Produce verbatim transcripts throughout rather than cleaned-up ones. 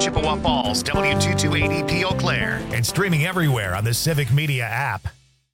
Chippewa Falls, W two two eight E P Eau Claire. And streaming everywhere on the Civic Media app.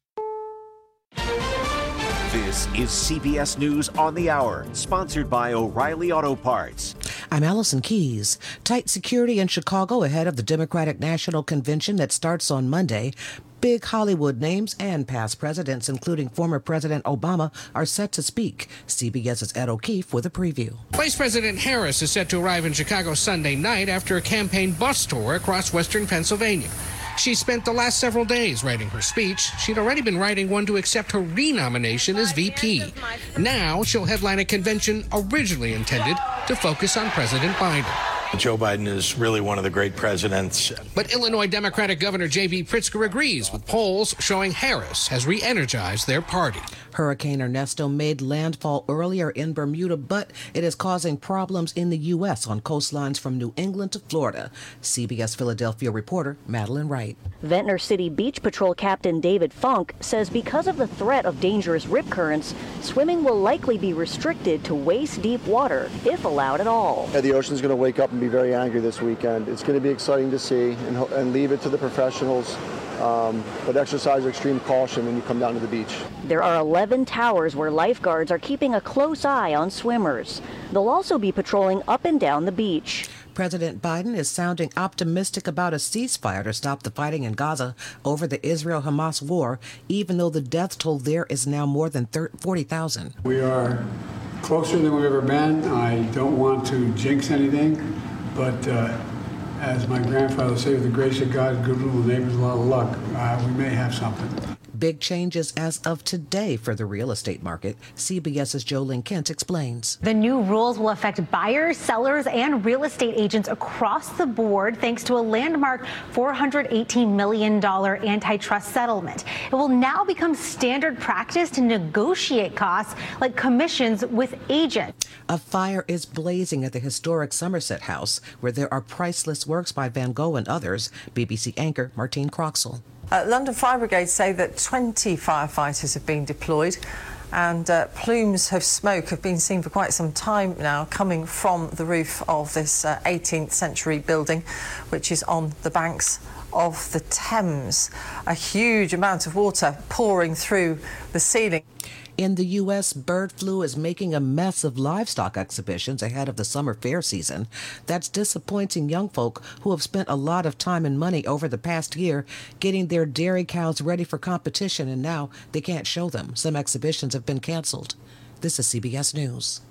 This is C B S News on the Hour, sponsored by O'Reilly Auto Parts. I'm Allison Keys. Tight security in Chicago ahead of the Democratic National Convention that starts on Monday. Big Hollywood names and past presidents, including former President Obama, are set to speak. CBS's Ed O'Keefe with a preview. Vice President Harris is set to arrive in Chicago Sunday night after a campaign bus tour across western Pennsylvania. She spent the last several days writing her speech. She'd already been writing one to accept her renomination as V P. Now she'll headline a convention originally intended to focus on President Biden. Joe Biden is really one of the great presidents. But Illinois Democratic Governor J B Pritzker agrees with polls showing Harris has re-energized their party. Hurricane Ernesto made landfall earlier in Bermuda, but it is causing problems in the U S on coastlines from New England to Florida. C B S Philadelphia reporter Madeline Wright. Ventnor City Beach Patrol Captain David Funk says because of the threat of dangerous rip currents, swimming will likely be restricted to waist-deep water, if allowed at all. Yeah, the ocean's going to wake up and be very angry this weekend. It's going to be exciting to see, and, and leave it to the professionals. Um, but exercise extreme caution when you come down to the beach. There are eleven towers where lifeguards are keeping a close eye on swimmers. They'll also be patrolling up and down the beach. President Biden is sounding optimistic about a ceasefire to stop the fighting in Gaza over the Israel-Hamas war, even though the death toll there is now more than forty thousand. We are closer than we've ever been. I don't want to jinx anything, but uh, as my grandfather said, with the grace of God, good little neighbors, a lot of luck. Uh, we may have something. Big changes as of today for the real estate market. CBS's Jolene Kent explains. The new rules will affect buyers, sellers, and real estate agents across the board thanks to a landmark four hundred eighteen million dollars antitrust settlement. It will now become standard practice to negotiate costs like commissions with agents. A fire is blazing at the historic Somerset House, where there are priceless works by Van Gogh and others. B B C anchor Martine Croxall. Uh, London Fire Brigade say that twenty firefighters have been deployed, and uh, plumes of smoke have been seen for quite some time now coming from the roof of this uh, eighteenth century building, which is on the banks of the Thames. A huge amount of water pouring through the ceiling. In the U S, bird flu is making a mess of livestock exhibitions ahead of the summer fair season. That's disappointing young folk who have spent a lot of time and money over the past year getting their dairy cows ready for competition, and now they can't show them. Some exhibitions have been canceled. This is C B S News.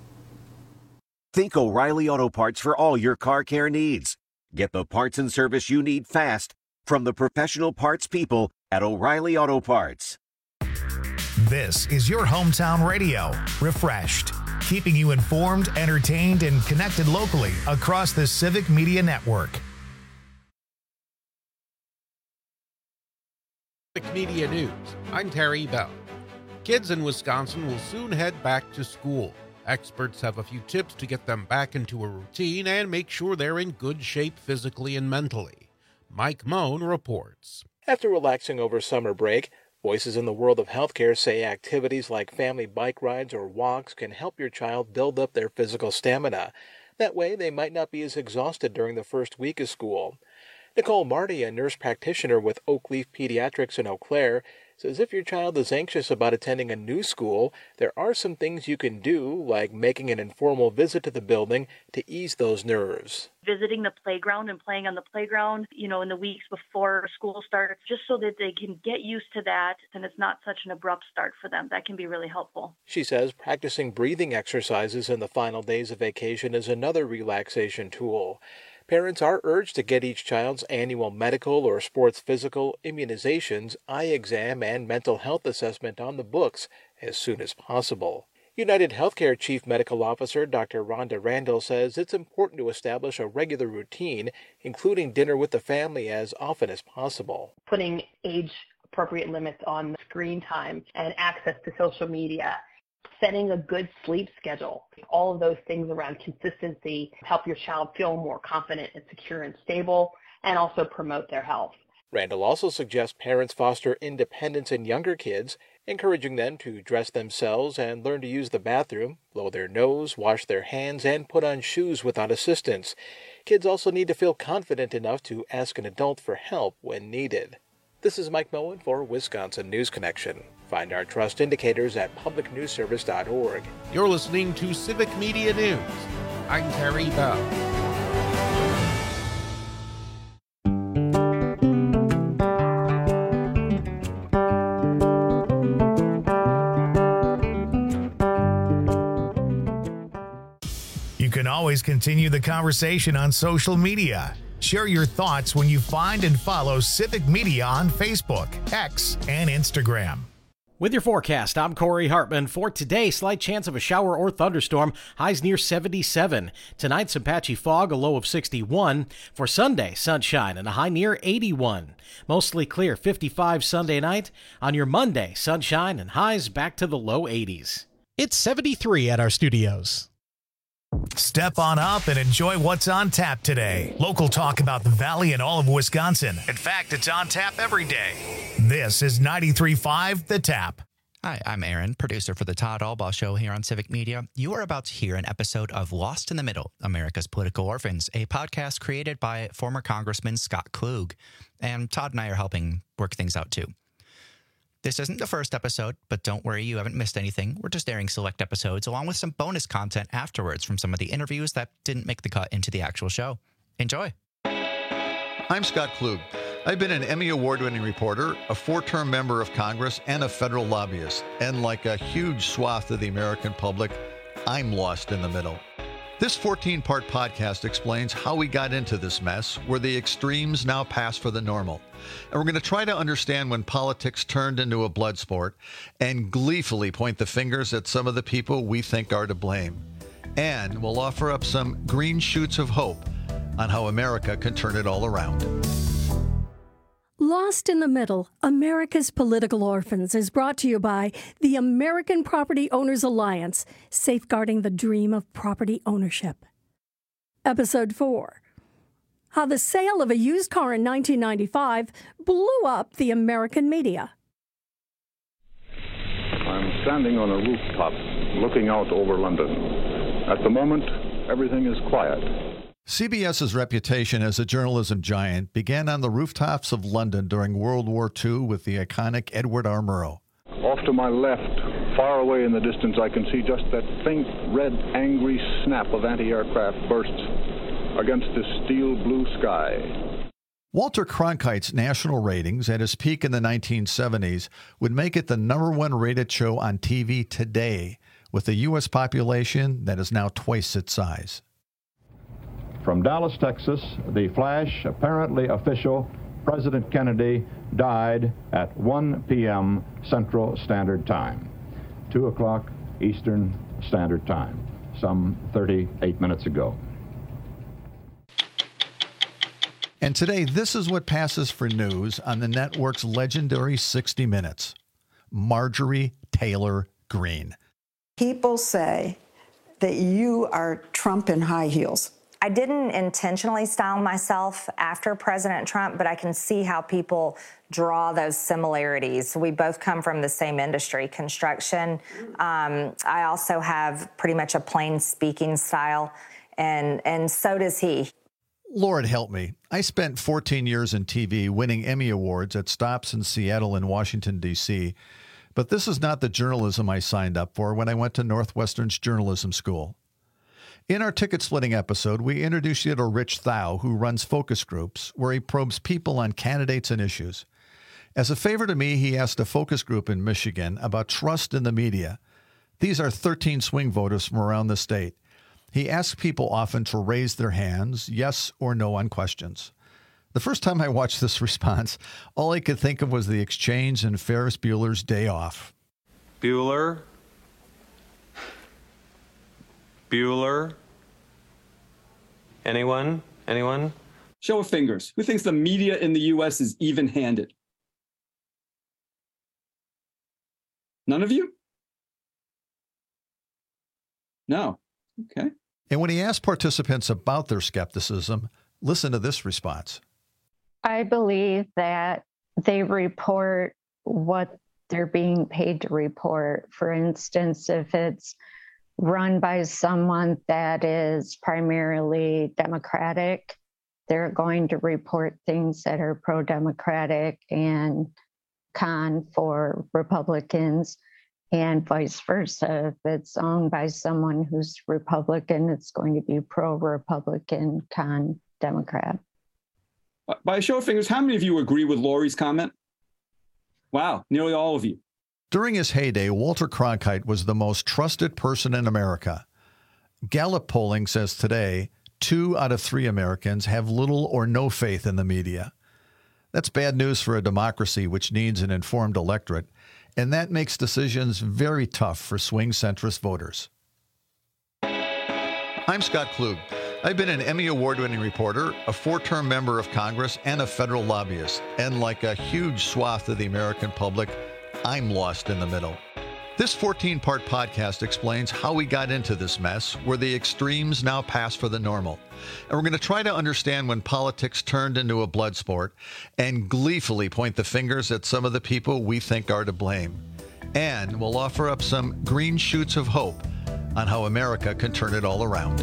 Think O'Reilly Auto Parts for all your car care needs. Get the parts and service you need fast from the professional parts people at O'Reilly Auto Parts. This is your hometown radio, Refreshed, keeping you informed, entertained, and connected locally across the Civic Media Network. Civic Media News, I'm Terry Bell. Kids in Wisconsin will soon head back to school. Experts have a few tips to get them back into a routine and make sure they're in good shape physically and mentally. Mike Moan reports. After relaxing over summer break, voices in the world of healthcare say activities like family bike rides or walks can help your child build up their physical stamina. That way, they might not be as exhausted during the first week of school. Nicole Marty, a nurse practitioner with Oakleaf Pediatrics in Eau Claire, says if your child is anxious about attending a new school, there are some things you can do, like making an informal visit to the building to ease those nerves. Visiting the playground and playing on the playground, you know, in the weeks before school starts, just so that they can get used to that and it's not such an abrupt start for them. That can be really helpful. She says practicing breathing exercises in the final days of vacation is another relaxation tool. Parents are urged to get each child's annual medical or sports physical, immunizations, eye exam, and mental health assessment on the books as soon as possible. United Healthcare Chief Medical Officer Doctor Rhonda Randall says it's important to establish a regular routine, including dinner with the family as often as possible. Putting age-appropriate limits on screen time and access to social media. Setting a good sleep schedule. All of those things around consistency help your child feel more confident and secure and stable, and also promote their health. Randall also suggests parents foster independence in younger kids, encouraging them to dress themselves and learn to use the bathroom, blow their nose, wash their hands, and put on shoes without assistance. Kids also need to feel confident enough to ask an adult for help when needed. This is Mike Moen for Wisconsin News Connection. Find our trust indicators at public news service dot org. You're listening to Civic Media News. I'm Terry Bell. You can always continue the conversation on social media. Share your thoughts when you find and follow Civic Media on Facebook, X, and Instagram. With your forecast, I'm Corey Hartman. For today, slight chance of a shower or thunderstorm, highs near seventy-seven. Tonight, some patchy fog, a low of sixty-one. For Sunday, sunshine and a high near eighty-one. Mostly clear, fifty-five Sunday night. On your Monday, sunshine and highs back to the low eighties. It's seventy-three at our studios. Step on up and enjoy what's on tap today. Local talk about the Valley and all of Wisconsin. In fact, it's on tap every day. This is ninety-three point five The Tap. Hi, I'm Aaron, producer for the Todd Albaugh Show here on Civic Media. You are about to hear an episode of Lost in the Middle, America's Political Orphans, a podcast created by former Congressman Scott Klug. And Todd and I are helping work things out too. This isn't the first episode, but don't worry, you haven't missed anything. We're just airing select episodes along with some bonus content afterwards from some of the interviews that didn't make the cut into the actual show. Enjoy. I'm Scott Klug. I've been an Emmy Award-winning reporter, a four-term member of Congress, and a federal lobbyist. And like a huge swath of the American public, I'm lost in the middle. This fourteen-part podcast explains how we got into this mess, where the extremes now pass for the normal. And we're going to try to understand when politics turned into a blood sport and gleefully point the fingers at some of the people we think are to blame. And we'll offer up some green shoots of hope on how America can turn it all around. Lost in the Middle, America's Political Orphans is brought to you by the American Property Owners Alliance, safeguarding the dream of property ownership. Episode four. How the sale of a used car in nineteen ninety-five blew up the American media. I'm standing on a rooftop looking out over London. At the moment, everything is quiet. CBS's reputation as a journalism giant began on the rooftops of London during World War Two with the iconic Edward R. Murrow. Off to my left, far away in the distance, I can see just that faint, red, angry snap of anti-aircraft bursts against the steel blue sky. Walter Cronkite's national ratings at his peak in the nineteen seventies would make it the number one rated show on T V today, with a U S population that is now twice its size. From Dallas, Texas, the flash, apparently official, President Kennedy died at one p.m. Central Standard Time, two o'clock Eastern Standard Time, some thirty-eight minutes ago. And today, this is what passes for news on the network's legendary sixty minutes. Marjorie Taylor Greene. People say that you are Trump in high heels. I didn't intentionally style myself after President Trump, but I can see how people draw those similarities. We both come from the same industry, construction. Um, I also have pretty much a plain speaking style, and, and so does he. Lord help me. I spent fourteen years in T V winning Emmy Awards at stops in Seattle and Washington, D C, but this is not the journalism I signed up for when I went to Northwestern's journalism school. In our ticket-splitting episode, we introduced you to Rich Thau, who runs focus groups, where he probes people on candidates and issues. As a favor to me, he asked a focus group in Michigan about trust in the media. These are thirteen swing voters from around the state. He asked people often to raise their hands, yes or no, on questions. The first time I watched this response, all I could think of was the exchange in Ferris Bueller's Day Off. Bueller? Bueller? Anyone? Anyone? Show of fingers. Who thinks the media in the U S is even-handed? None of you? No. Okay. And when he asked participants about their skepticism, listen to this response. I believe that they report what they're being paid to report. For instance, if it's run by someone that is primarily Democratic, they're going to report things that are pro-Democratic and con for Republicans, and vice versa. If it's owned by someone who's Republican, it's going to be pro-Republican, con Democrat. By a show of fingers, how many of you agree with Lori's comment? Wow, nearly all of you. During his heyday, Walter Cronkite was the most trusted person in America. Gallup polling says today, two out of three Americans have little or no faith in the media. That's bad news for a democracy which needs an informed electorate, and that makes decisions very tough for swing centrist voters. I'm Scott Klug. I've been an Emmy Award-winning reporter, a four-term member of Congress, and a federal lobbyist. And like a huge swath of the American public, I'm lost in the middle. This fourteen-part podcast explains how we got into this mess, where the extremes now pass for the normal. And we're going to try to understand when politics turned into a blood sport and gleefully point the fingers at some of the people we think are to blame. And we'll offer up some green shoots of hope on how America can turn it all around.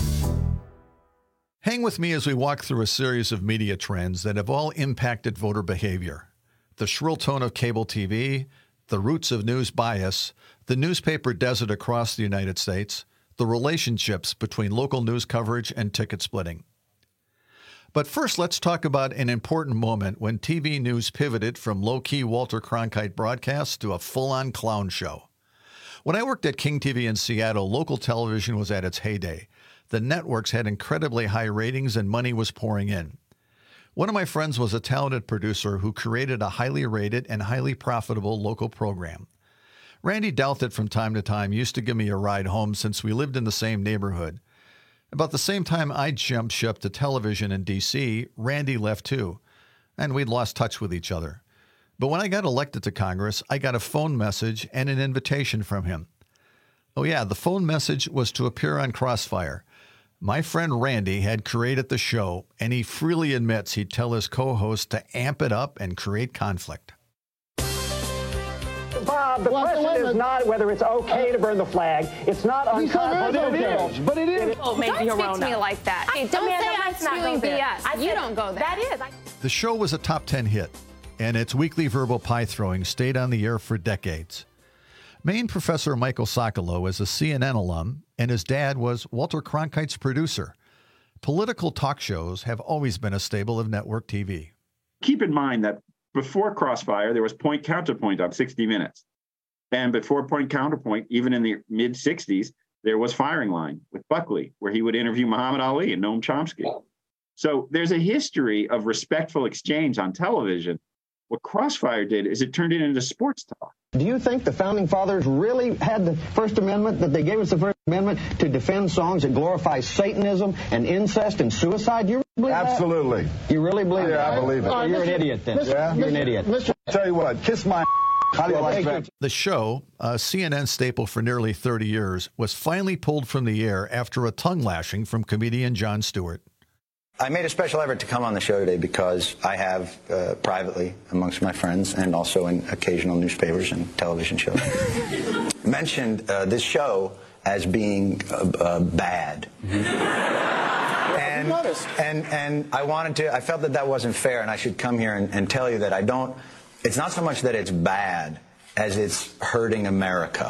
Hang with me as we walk through a series of media trends that have all impacted voter behavior. The shrill tone of cable T V, the roots of news bias, the newspaper desert across the United States, the relationships between local news coverage and ticket splitting. But first, let's talk about an important moment when T V news pivoted from low-key Walter Cronkite broadcasts to a full-on clown show. When I worked at King T V in Seattle, local television was at its heyday. The networks had incredibly high ratings and money was pouring in. One of my friends was a talented producer who created a highly rated and highly profitable local program. Randy Douthit from time to time used to give me a ride home since we lived in the same neighborhood. About the same time I jumped ship to television in D C, Randy left too, and we'd lost touch with each other. But when I got elected to Congress, I got a phone message and an invitation from him. Oh yeah, the phone message was to appear on Crossfire. My friend Randy had created the show, and he freely admits he'd tell his co-host to amp it up and create conflict. Bob, the well, question is not whether it's okay to burn the flag. It's not unconstitutional. But it is. But it is. Oh, maybe don't speak to me like that. Hey, don't say I'm spewing B S. I, you don't go there. That is. I... The show was a top ten hit, and its weekly verbal pie throwing stayed on the air for decades. Maine professor Michael Socolow is a C N N alum, and his dad was Walter Cronkite's producer. Political talk shows have always been a staple of network T V. Keep in mind that before Crossfire, there was Point Counterpoint on sixty minutes. And before Point Counterpoint, even in the mid-sixties, there was Firing Line with Buckley, where he would interview Muhammad Ali and Noam Chomsky. So there's a history of respectful exchange on television. What Crossfire did is it turned it into sports talk. Do you think the Founding Fathers really had the First Amendment, that they gave us the First Amendment to defend songs that glorify Satanism and incest and suicide? Do you really believe Absolutely. that? You really believe yeah, that? I believe it. Oh, you're Mister an idiot then. Mister Yeah? You're an idiot. Mister Tell you what, kiss my How do you like that? The show, a C N N staple for nearly thirty years, was finally pulled from the air after a tongue lashing from comedian Jon Stewart. I made a special effort to come on the show today because I have uh, privately amongst my friends and also in occasional newspapers and television shows mentioned uh, this show as being uh, uh, bad. Mm-hmm. and, and and I wanted to, I felt that that wasn't fair, and I should come here and, and tell you that I don't, it's not so much that it's bad as it's hurting America.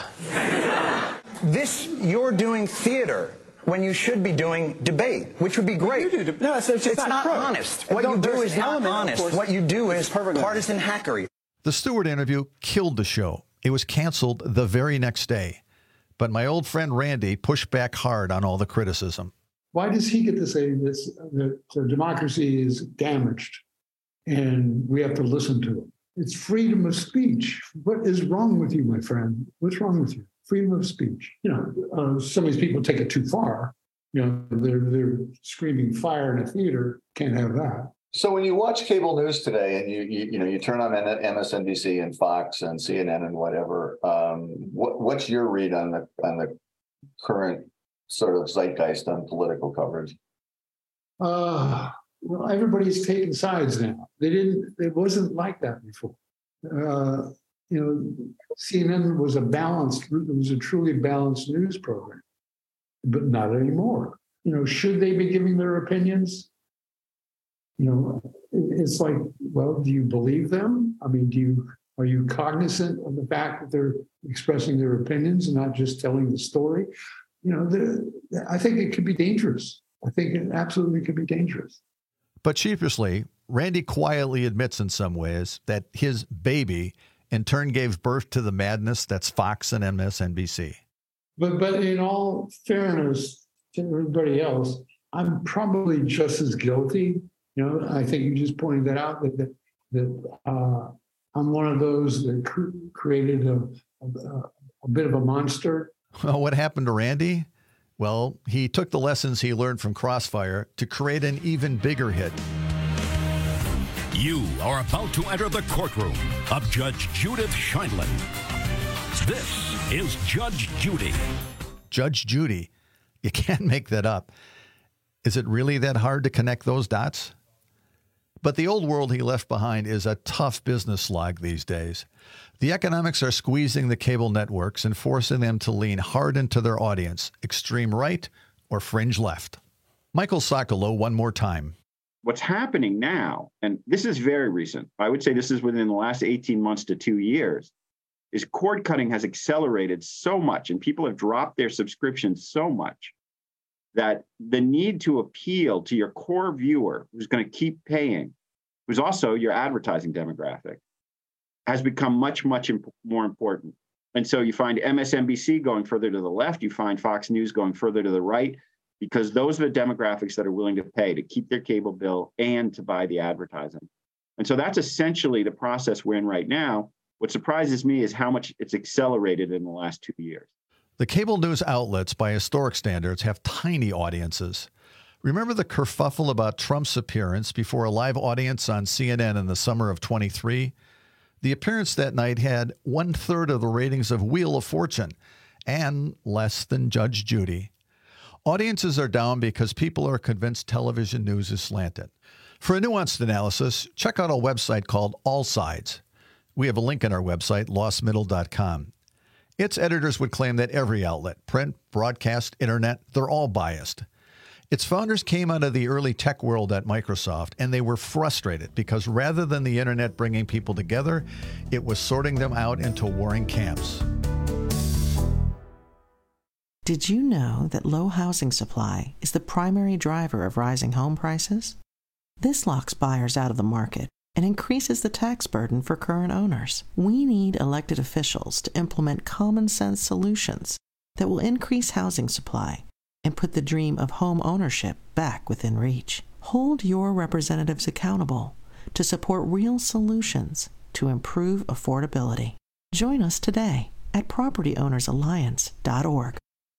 This, you're doing theater when you should be doing debate, which would be great. You do, no, it's, it's, it's not, not honest. What you do is not honest. What you do is partisan hackery. The Stewart interview killed the show. It was canceled the very next day. But my old friend Randy pushed back hard on all the criticism. Why does he get to say this, that uh, democracy is damaged and we have to listen to it? It's freedom of speech. What is wrong with you, my friend? What's wrong with you? Freedom of speech. You know, uh, some of these people take it too far. You know, they're they're screaming fire in a theater. Can't have that. So when you watch cable news today, and you you, you know you turn on M S N B C and Fox and C N N and whatever, um, what what's your read on the on the current sort of zeitgeist on political coverage? Uh, well, everybody's taking sides now. They didn't. It wasn't like that before. Uh, you know, C N N was a balanced. It was a truly balanced news program, but not anymore. You know, should they be giving their opinions? You know, it's like, well, do you believe them? I mean, do you are you cognizant of the fact that they're expressing their opinions and not just telling the story? You know, the, I think it could be dangerous. I think it absolutely could be dangerous. But sheepishly, Randy quietly admits in some ways that his baby in turn gave birth to the madness that's Fox and M S N B C. But but in all fairness to everybody else, I'm probably just as guilty. You know, I think you just pointed that out, that that, that uh, I'm one of those that cr- created a, a, a bit of a monster. Well, what happened to Randy? Well, he took the lessons he learned from Crossfire to create an even bigger hit. You are about to enter the courtroom of Judge Judith Sheindlin. This is Judge Judy. Judge Judy. You can't make that up. Is it really that hard to connect those dots? But the old world he left behind is a tough business slog these days. The economics are squeezing the cable networks and forcing them to lean hard into their audience, extreme right or fringe left. Michael Socolow, one more time. What's happening now, and this is very recent, I would say this is within the last eighteen months to two years, is cord cutting has accelerated so much and people have dropped their subscriptions so much that the need to appeal to your core viewer who's going to keep paying, who's also your advertising demographic, has become much, much imp- more important. And so you find M S N B C going further to the left, you find Fox News going further to the right, because those are the demographics that are willing to pay to keep their cable bill and to buy the advertising. And so that's essentially the process we're in right now. What surprises me is how much it's accelerated in the last two years. The cable news outlets, by historic standards, have tiny audiences. Remember the kerfuffle about Trump's appearance before a live audience on C N N in the summer of twenty-three? The appearance that night had one-third of the ratings of Wheel of Fortune and less than Judge Judy. Audiences are down because people are convinced television news is slanted. For a nuanced analysis, check out a website called All Sides. We have a link on our website, lost middle dot com. Its editors would claim that every outlet, print, broadcast, internet, they're all biased. Its founders came out of the early tech world at Microsoft, and they were frustrated because rather than the internet bringing people together, it was sorting them out into warring camps. Did you know that low housing supply is the primary driver of rising home prices? This locks buyers out of the market and increases the tax burden for current owners. We need elected officials to implement common sense solutions that will increase housing supply and put the dream of home ownership back within reach. Hold your representatives accountable to support real solutions to improve affordability. Join us today at property owners alliance dot org.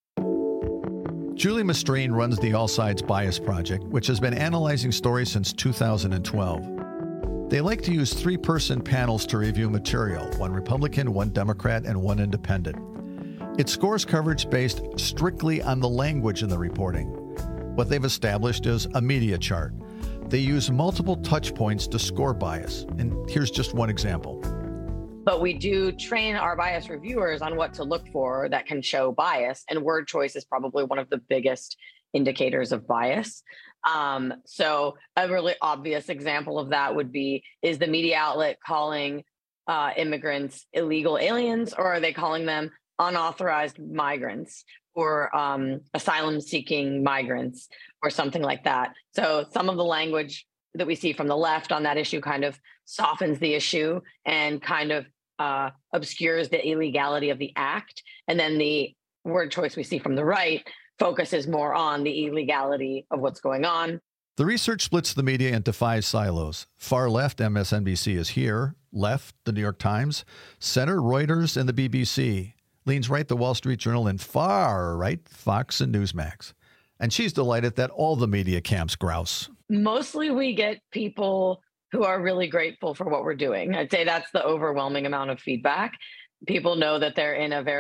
Julie Mastrine runs the All Sides Bias Project, which has been analyzing stories since two thousand twelve. They like to use three-person panels to review material, one Republican, one Democrat, and one independent. It scores coverage based strictly on the language in the reporting. What they've established is a media chart. They use multiple touch points to score bias, and here's just one example. But we do train our bias reviewers on what to look for that can show bias, and word choice is probably one of the biggest indicators of bias. Um, so a really obvious example of that would be, is the media outlet calling uh, immigrants illegal aliens, or are they calling them unauthorized migrants or um, asylum-seeking migrants or something like that? So some of the language that we see from the left on that issue kind of softens the issue and kind of uh, obscures the illegality of the act. And then the word choice we see from the right focuses more on the illegality of what's going on. The research splits the media into five silos. Far left, M S N B C is here. Left, the New York Times. Center, Reuters and the B B C. Leans right, the Wall Street Journal. And far right, Fox and Newsmax. And she's delighted that all the media camps grouse. Mostly we get people who are really grateful for what we're doing. I'd say that's the overwhelming amount of feedback. People know that they're in a very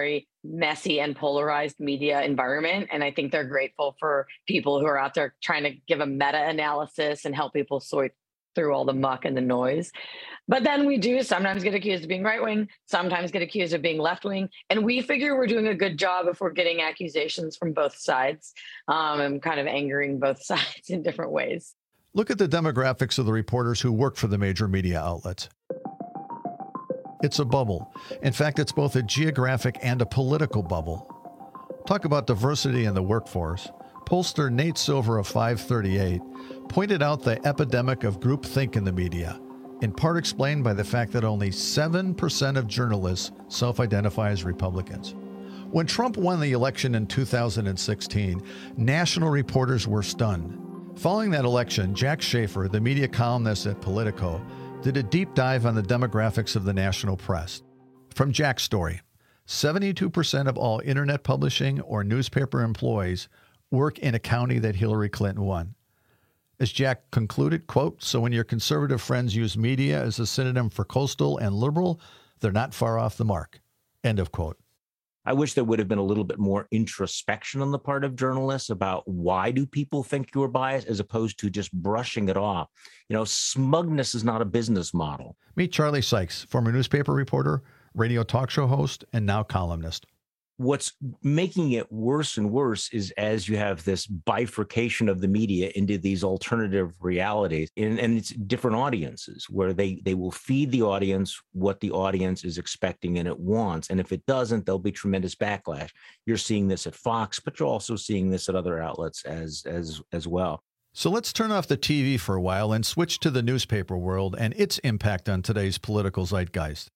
messy and polarized media environment. And I think they're grateful for people who are out there trying to give a meta-analysis and help people sort through all the muck and the noise. But then we do sometimes get accused of being right-wing, sometimes get accused of being left-wing. And we figure we're doing a good job if we're getting accusations from both sides um, and kind of angering both sides in different ways. Look at the demographics of the reporters who work for the major media outlets. It's a bubble. In fact, it's both a geographic and a political bubble. Talk about diversity in the workforce. Pollster Nate Silver of five thirty-eight pointed out the epidemic of groupthink in the media, in part explained by the fact that only seven percent of journalists self-identify as Republicans. When Trump won the election in two thousand sixteen, national reporters were stunned. Following that election, Jack Schafer, the media columnist at Politico, did a deep dive on the demographics of the national press. From Jack's story, seventy-two percent of all internet publishing or newspaper employees work in a county that Hillary Clinton won. As Jack concluded, quote, so when your conservative friends use media as a synonym for coastal and liberal, they're not far off the mark, end of quote. I wish there would have been a little bit more introspection on the part of journalists about why do people think you're biased, as opposed to just brushing it off. You know, smugness is not a business model. Meet Charlie Sykes, former newspaper reporter, radio talk show host, and now columnist. What's making it worse and worse is as you have this bifurcation of the media into these alternative realities, and, and it's different audiences where they, they will feed the audience what the audience is expecting and it wants. And if it doesn't, there'll be tremendous backlash. You're seeing this at Fox, but you're also seeing this at other outlets as, as, as well. So let's turn off the T V for a while and switch to the newspaper world and its impact on today's political zeitgeist.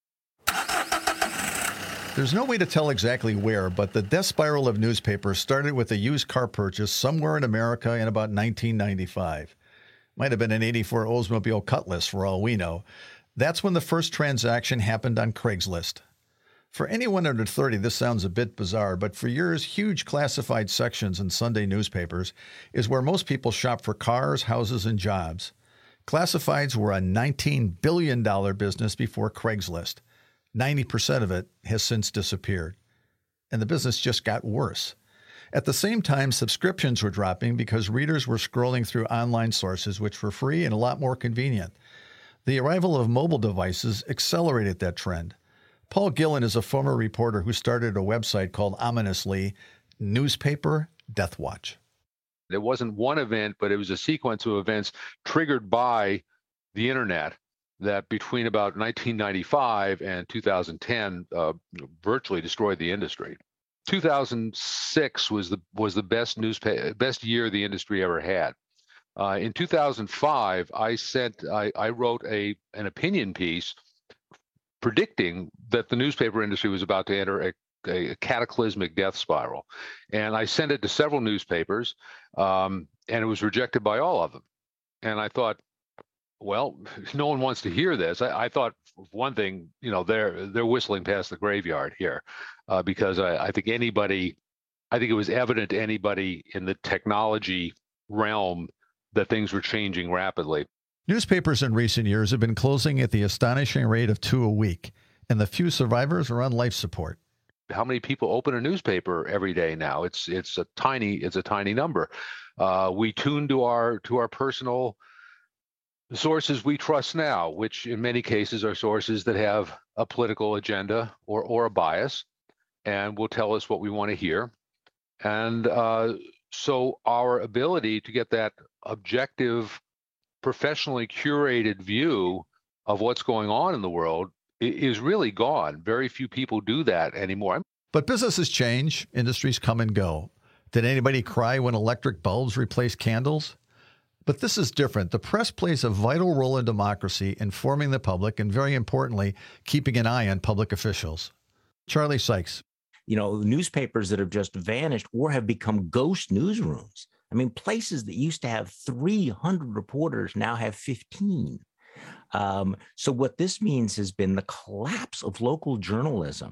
There's no way to tell exactly where, but the death spiral of newspapers started with a used car purchase somewhere in America in about nineteen ninety-five. Might have been an eighty-four Oldsmobile Cutlass for all we know. That's when the first transaction happened on Craigslist. For anyone under thirty, this sounds a bit bizarre, but for years, huge classified sections in Sunday newspapers is where most people shop for cars, houses, and jobs. Classifieds were a nineteen billion dollars business before Craigslist. ninety percent of it has since disappeared. And the business just got worse. At the same time, subscriptions were dropping because readers were scrolling through online sources which were free and a lot more convenient. The arrival of mobile devices accelerated that trend. Paul Gillen is a former reporter who started a website called ominously Newspaper Death Watch. It wasn't one event, but it was a sequence of events triggered by the internet that between about nineteen ninety-five and two thousand ten uh, virtually destroyed the industry. two thousand six was the was the best newspaper best year the industry ever had. Uh, in two thousand five, I sent I, I wrote a an opinion piece predicting that the newspaper industry was about to enter a, a cataclysmic death spiral, and I sent it to several newspapers, um, and it was rejected by all of them. And I thought, well, no one wants to hear this. I, I thought, one thing, you know, they're they're whistling past the graveyard here, uh, because I, I think anybody, I think it was evident to anybody in the technology realm that things were changing rapidly. Newspapers in recent years have been closing at the astonishing rate of two a week, and the few survivors are on life support. How many people open a newspaper every day now? It's it's a tiny it's a tiny number. Uh, we tune to our to our personal sources we trust now, which in many cases are sources that have a political agenda or or a bias, and will tell us what we want to hear. And uh, so our ability to get that objective, professionally curated view of what's going on in the world is really gone. Very few people do that anymore. But businesses change, industries come and go. Did anybody cry when electric bulbs replaced candles? But this is different. The press plays a vital role in democracy, informing the public, and very importantly, keeping an eye on public officials. Charlie Sykes. You know, newspapers that have just vanished or have become ghost newsrooms. I mean, places that used to have three hundred reporters now have fifteen. Um, so what this means has been the collapse of local journalism,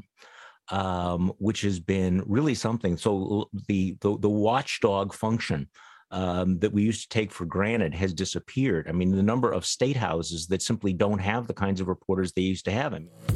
um, which has been really something. So the the, the watchdog function um, that we used to take for granted has disappeared. I mean, the number of state houses that simply don't have the kinds of reporters they used to have. I mean,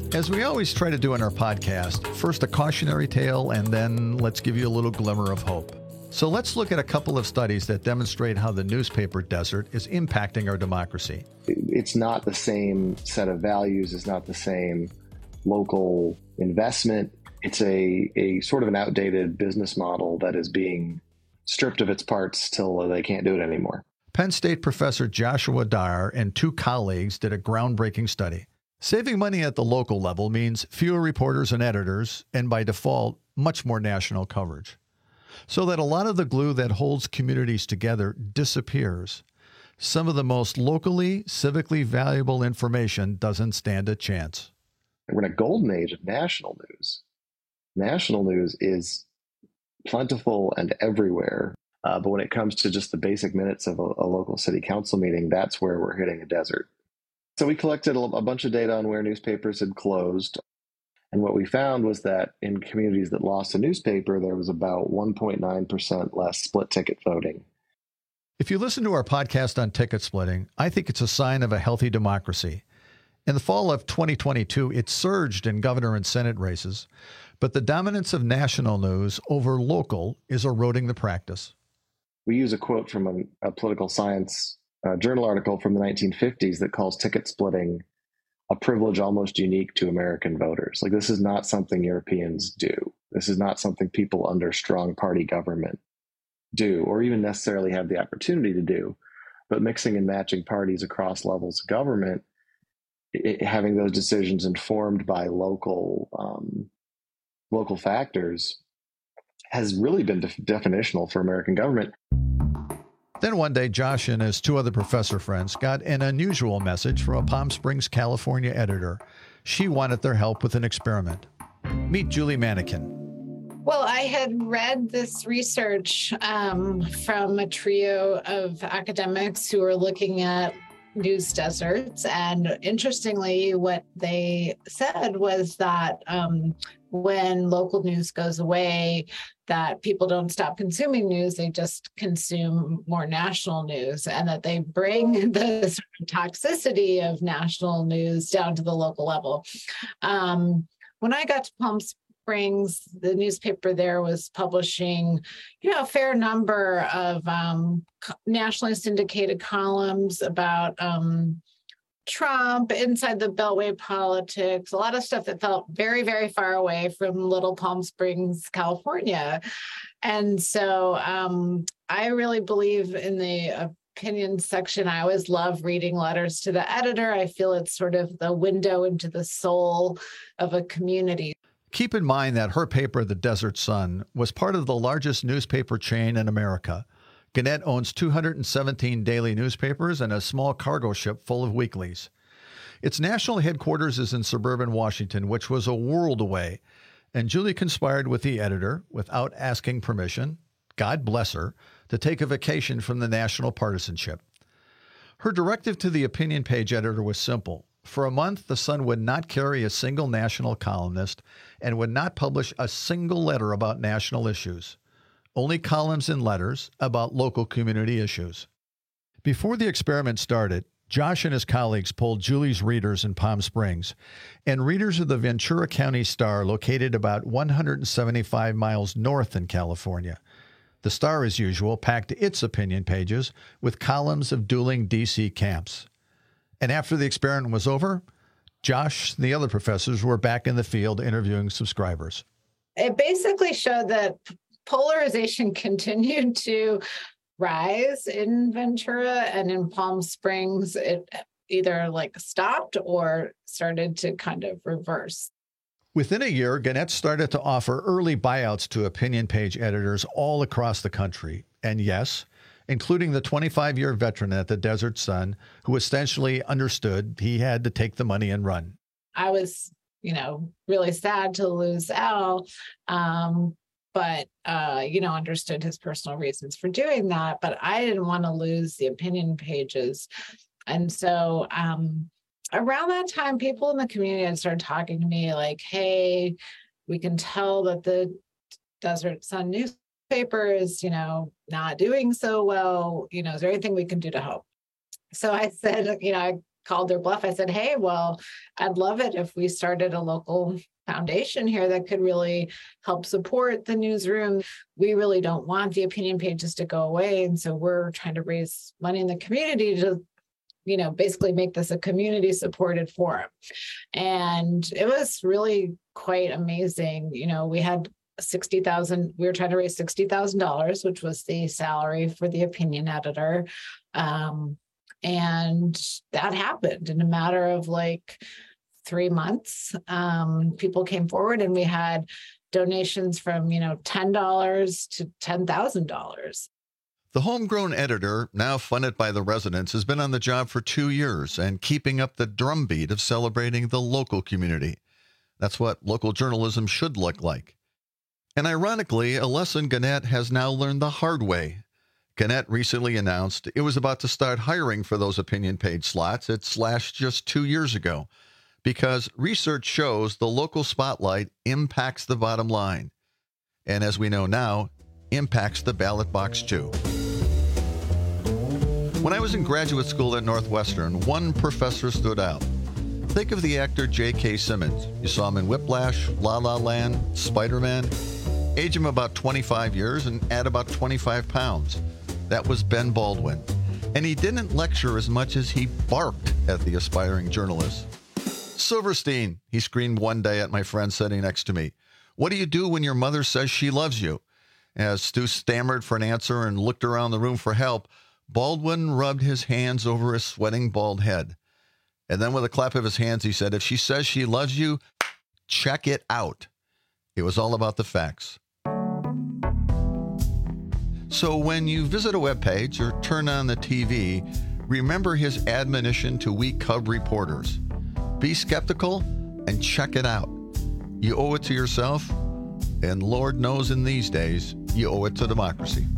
As we always try to do in our podcast, first a cautionary tale, and then let's give you a little glimmer of hope. So let's look at a couple of studies that demonstrate how the newspaper desert is impacting our democracy. It's not the same set of values. It's not the same local investment. It's a, a sort of an outdated business model that is being stripped of its parts till they can't do it anymore. Penn State professor Joshua Dyer and two colleagues did a groundbreaking study. Saving money at the local level means fewer reporters and editors, and by default, much more national coverage. So that a lot of the glue that holds communities together disappears. Some of the most locally, civically valuable information doesn't stand a chance. We're in a golden age of national news. National news is plentiful and everywhere. Uh, but when it comes to just the basic minutes of a, a local city council meeting, that's where we're hitting a desert. So we collected a, a bunch of data on where newspapers had closed. And what we found was that in communities that lost a newspaper, there was about one point nine percent less split ticket voting. If you listen to our podcast on ticket splitting, I think it's a sign of a healthy democracy. In the fall of twenty twenty-two, it surged in governor and Senate races, but the dominance of national news over local is eroding the practice. We use a quote from a, a political science uh, journal article from the nineteen fifties that calls ticket splitting a privilege almost unique to American voters. Like, this is not something Europeans do. This is not something people under strong party government do, or even necessarily have the opportunity to do. But mixing and matching parties across levels of government, it, having those decisions informed by local um, local factors, has really been def- definitional for American government. Then one day, Josh and his two other professor friends got an unusual message from a Palm Springs, California editor. She wanted their help with an experiment. Meet Julie Manikin. Well, I had read this research um, from a trio of academics who were looking at news deserts. And interestingly, what they said was that um, when local news goes away, that people don't stop consuming news, they just consume more national news, and that they bring the sort of toxicity of national news down to the local level. Um, when I got to Palm Springs, the newspaper there was publishing, you know, a fair number of um, nationally syndicated columns about um, Trump, inside the Beltway politics, a lot of stuff that felt very, very far away from little Palm Springs, California. And so um, I really believe in the opinion section. I always love reading letters to the editor. I feel it's sort of the window into the soul of a community. Keep in mind that her paper, The Desert Sun, was part of the largest newspaper chain in America. Gannett owns two hundred seventeen daily newspapers and a small cargo ship full of weeklies. Its national headquarters is in suburban Washington, which was a world away, and Julie conspired with the editor, without asking permission, God bless her, to take a vacation from the national partisanship. Her directive to the opinion page editor was simple. For a month, the Sun would not carry a single national columnist and would not publish a single letter about national issues. Only columns and letters about local community issues. Before the experiment started, Josh and his colleagues polled Julie's readers in Palm Springs and readers of the Ventura County Star, located about one hundred seventy-five miles north in California. The Star, as usual, packed its opinion pages with columns of dueling D C camps. And after the experiment was over, Josh and the other professors were back in the field interviewing subscribers. It basically showed that polarization continued to rise in Ventura, and in Palm Springs, it either like stopped or started to kind of reverse. Within a year, Gannett started to offer early buyouts to opinion page editors all across the country. And yes, including the twenty-five-year veteran at the Desert Sun, who essentially understood he had to take the money and run. I was, you know, really sad to lose Al. Um, but, uh, you know, understood his personal reasons for doing that. But I didn't want to lose the opinion pages. And so um, around that time, people in the community had started talking to me like, hey, we can tell that the Desert Sun newspaper is, you know, not doing so well. You know, is there anything we can do to help? So I said, you know, I called their bluff. I said, hey, well, I'd love it if we started a local foundation here that could really help support the newsroom. We really don't want the opinion pages to go away. And so we're trying to raise money in the community to, you know, basically make this a community supported forum. And it was really quite amazing. You know, we had sixty thousand, we were trying to raise sixty thousand dollars, which was the salary for the opinion editor. Um, and that happened in a matter of like three months. Um, people came forward and we had donations from, you know, ten dollars to ten thousand dollars. The homegrown editor, now funded by the residents, has been on the job for two years and keeping up the drumbeat of celebrating the local community. That's what local journalism should look like. And ironically, a lesson Gannett has now learned the hard way. Gannett recently announced it was about to start hiring for those opinion page slots it slashed just two years ago, because research shows the local spotlight impacts the bottom line. And as we know now, impacts the ballot box too. When I was in graduate school at Northwestern, one professor stood out. Think of the actor J K. Simmons. You saw him in Whiplash, La La Land, Spider-Man. Age him about twenty-five years and add about twenty-five pounds. That was Ben Baldwin. And he didn't lecture as much as he barked at the aspiring journalists. Silverstein, he screamed one day at my friend sitting next to me. What do you do when your mother says she loves you? As Stu stammered for an answer and looked around the room for help, Baldwin rubbed his hands over his sweating bald head. And then with a clap of his hands, he said, if she says she loves you, check it out. It was all about the facts. So when you visit a webpage or turn on the T V, remember his admonition to we Cub reporters. Be skeptical and check it out. You owe it to yourself, and Lord knows in these days, you owe it to democracy.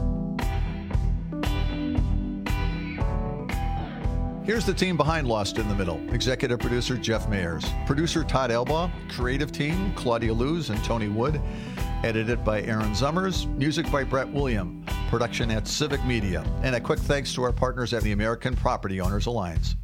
Here's the team behind Lost in the Middle. Executive producer Jeff Mayers. Producer Todd Elbaugh. Creative team Claudia Luz and Tony Wood. Edited by Aaron Zummers. Music by Brett William. Production at Civic Media. And a quick thanks to our partners at the American Property Owners Alliance.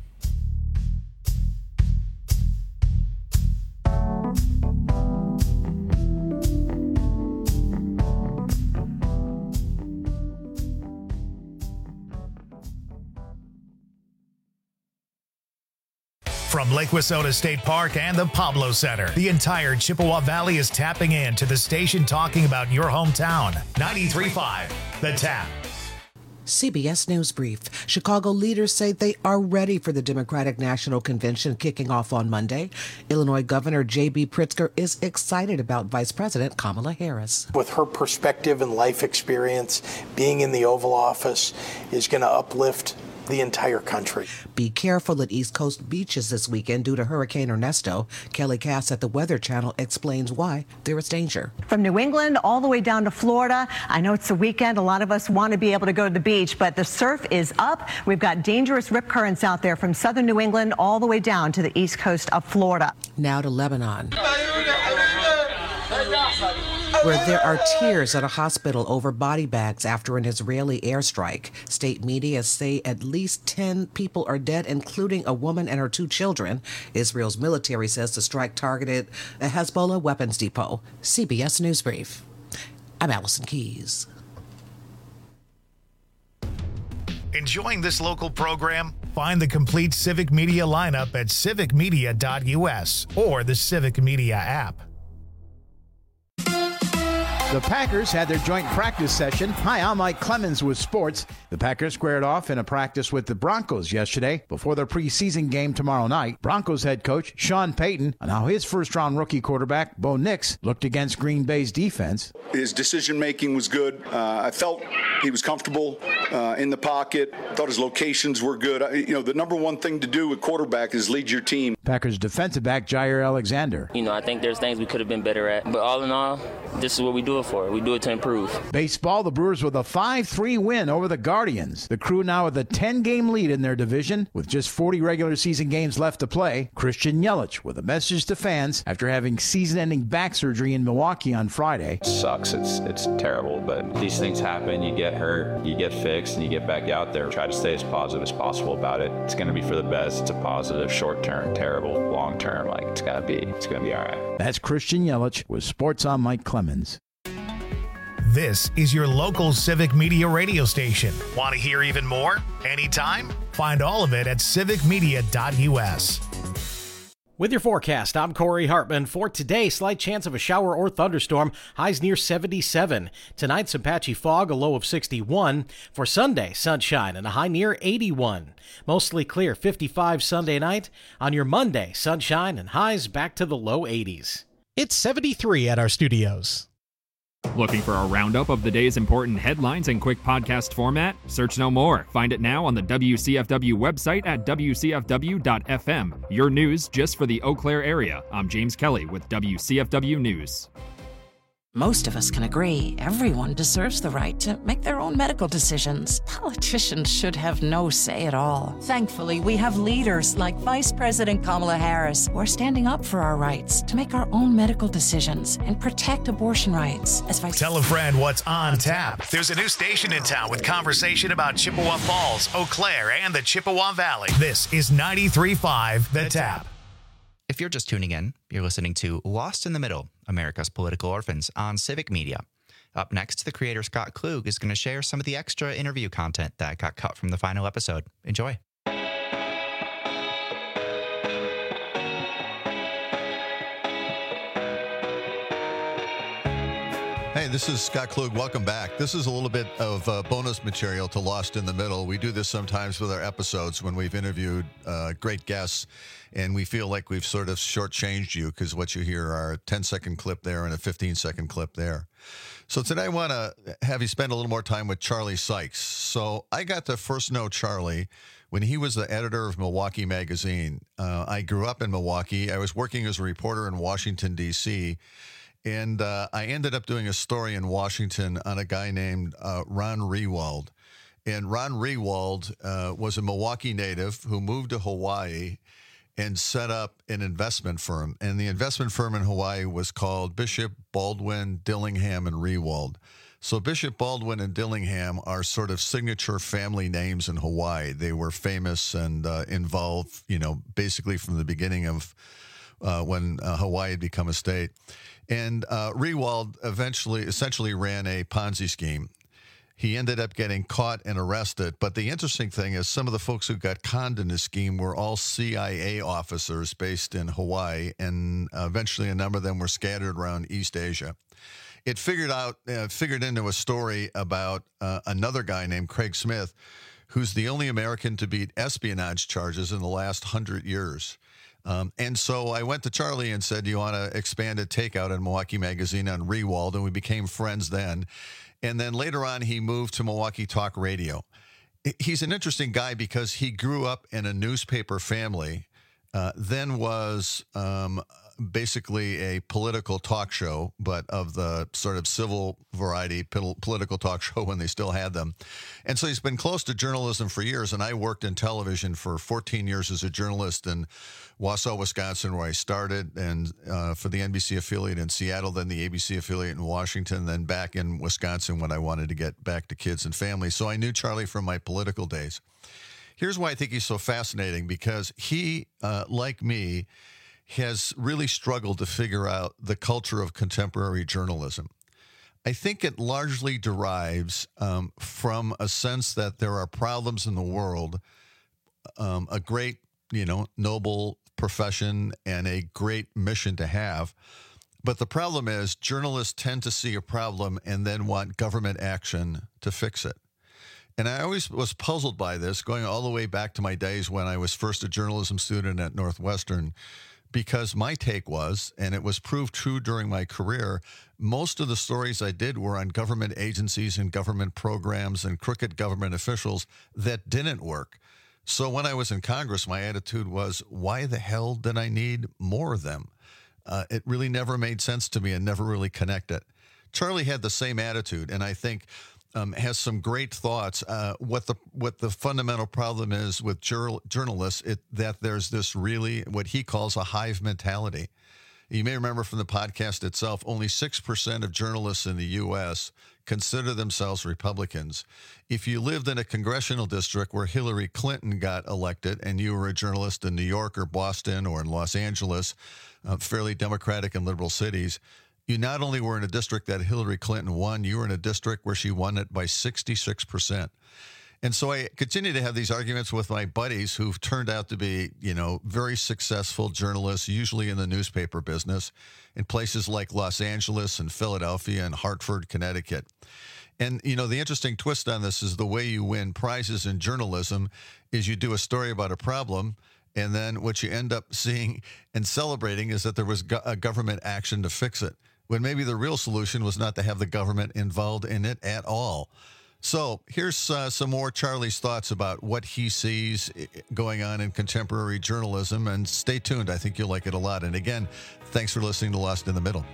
From Lake Wissota State Park and the Pablo Center, the entire Chippewa Valley is tapping in to the station talking about your hometown. ninety-three point five, The Tap. C B S News Brief. Chicago leaders say they are ready for the Democratic National Convention kicking off on Monday. Illinois Governor J B. Pritzker is excited about Vice President Kamala Harris. With her perspective and life experience, being in the Oval Office is going to uplift the entire country. Be careful at East Coast beaches this weekend due to Hurricane Ernesto. Kelly Cass at the Weather Channel explains why there is danger. From New England all the way down to Florida. I know it's the weekend. A lot of us want to be able to go to the beach, but the surf is up. We've got dangerous rip currents out there from southern New England all the way down to the east coast of Florida. Now to Lebanon, where there are tears at a hospital over body bags after an Israeli airstrike. State media say at least ten people are dead, including a woman and her two children. Israel's military says the strike targeted a Hezbollah weapons depot. C B S News Brief. I'm Allison Keys. Enjoying this local program? Find the complete Civic Media lineup at civic media dot U S or the Civic Media app. The Packers had their joint practice session. Hi, I'm Mike Clemens with sports. The Packers squared off in a practice with the Broncos yesterday before their preseason game tomorrow night. Broncos head coach Sean Payton and how his first-round rookie quarterback, Bo Nix, looked against Green Bay's defense. His decision-making was good. Uh, I felt he was comfortable uh, in the pocket. Thought his locations were good. I, you know, the number one thing to do with quarterback is lead your team. Packers defensive back Jair Alexander. You know, I think there's things we could have been better at. But all in all, this is what we do it for. We do it to improve. Baseball, the Brewers with a five three win over the Guardians. The Crew now with a ten-game lead in their division with just forty regular season games left to play. Christian Yelich with a message to fans after having season-ending back surgery in Milwaukee on Friday. It sucks. It's it's terrible, but these things happen. You get hurt, you get fixed, and you get back out there. Try to stay as positive as possible about it. It's going to be for the best. It's a positive, short-term, terrible, long-term. Like, it's got to be. It's going to be all right. That's Christian Yelich with Sports on Mike Clemens. This is your local Civic Media radio station. Want to hear even more? Anytime? Find all of it at civic media dot u s. With your forecast, I'm Corey Hartman. For today, slight chance of a shower or thunderstorm, highs near seventy-seven. Tonight, some patchy fog, a low of sixty-one. For Sunday, sunshine and a high near eighty-one. Mostly clear, fifty-five Sunday night. On your Monday, sunshine and highs back to the low eighties. It's seventy-three at our studios. Looking for a roundup of the day's important headlines in quick podcast format? Search no more. Find it now on the W C F W website at w c f w dot f m. Your news just for the Eau Claire area. I'm James Kelly with W C F W News. Most of us can agree everyone deserves the right to make their own medical decisions. Politicians should have no say at all. Thankfully, we have leaders like Vice President Kamala Harris who are standing up for our rights to make our own medical decisions and protect abortion rights. As Vice Tell a friend what's on tap. There's a new station in town with conversation about Chippewa Falls, Eau Claire, and the Chippewa Valley. This is ninety-three point five The Tap. If you're just tuning in, you're listening to Lost in the Middle, America's Political Orphans on Civic Media. Up next, the creator Scott Klug is going to share some of the extra interview content that got cut from the final episode. Enjoy. Hey, this is Scott Klug. Welcome back. This is a little bit of uh, bonus material to Lost in the Middle. We do this sometimes with our episodes when we've interviewed uh, great guests, and we feel like we've sort of shortchanged you because what you hear are a ten-second clip there and a fifteen-second clip there. So today I want to have you spend a little more time with Charlie Sykes. So I got to first know Charlie when he was the editor of Milwaukee Magazine. Uh, I grew up in Milwaukee. I was working as a reporter in Washington, D C, and uh, I ended up doing a story in Washington on a guy named uh, Ron Rewald. And Ron Rewald uh, was a Milwaukee native who moved to Hawaii and set up an investment firm. And the investment firm in Hawaii was called Bishop, Baldwin, Dillingham, and Rewald. So Bishop, Baldwin, and Dillingham are sort of signature family names in Hawaii. They were famous and uh, involved, you know, basically from the beginning of uh, when uh, Hawaii had become a state. And uh, Rewald eventually, essentially ran a Ponzi scheme. He ended up getting caught and arrested. But the interesting thing is some of the folks who got conned in the scheme were all C I A officers based in Hawaii, and uh, eventually a number of them were scattered around East Asia. It figured out, uh, figured into a story about uh, another guy named Craig Smith, who's the only American to beat espionage charges in the last hundred years. Um, and so I went to Charlie and said, do you want to expand a takeout in Milwaukee Magazine on Rewald? And we became friends then. And then later on, he moved to Milwaukee Talk Radio. He's an interesting guy because he grew up in a newspaper family, uh, then was um, basically a political talk show, but of the sort of civil variety political talk show when they still had them. And so he's been close to journalism for years, and I worked in television for fourteen years as a journalist in Wausau, Wisconsin, where I started, and uh, for the N B C affiliate in Seattle, then the A B C affiliate in Washington, then back in Wisconsin when I wanted to get back to kids and families. So I knew Charlie from my political days. Here's why I think he's so fascinating, because he, uh, like me, has really struggled to figure out the culture of contemporary journalism. I think it largely derives um, from a sense that there are problems in the world, um, a great, you know, noble profession and a great mission to have. But the problem is journalists tend to see a problem and then want government action to fix it. And I always was puzzled by this, going all the way back to my days when I was first a journalism student at Northwestern, because my take was, and it was proved true during my career, most of the stories I did were on government agencies and government programs and crooked government officials that didn't work. So when I was in Congress, my attitude was, why the hell did I need more of them? Uh, it really never made sense to me and never really connected. Charlie had the same attitude, and I think um, has some great thoughts. Uh, what the what the fundamental problem is with jur- journalists, it, that there's this really what he calls a hive mentality. You may remember from the podcast itself, only six percent of journalists in the U S consider themselves Republicans. If you lived in a congressional district where Hillary Clinton got elected and you were a journalist in New York or Boston or in Los Angeles, uh, fairly Democratic and liberal cities, you not only were in a district that Hillary Clinton won, you were in a district where she won it by sixty-six percent. And so I continue to have these arguments with my buddies who've turned out to be, you know, very successful journalists, usually in the newspaper business, in places like Los Angeles and Philadelphia and Hartford, Connecticut. And, you know, the interesting twist on this is the way you win prizes in journalism is you do a story about a problem, and then what you end up seeing and celebrating is that there was go- a government action to fix it, when maybe the real solution was not to have the government involved in it at all. So here's uh, some more Charlie's thoughts about what he sees going on in contemporary journalism. And stay tuned. I think you'll like it a lot. And again, thanks for listening to Lost in the Middle.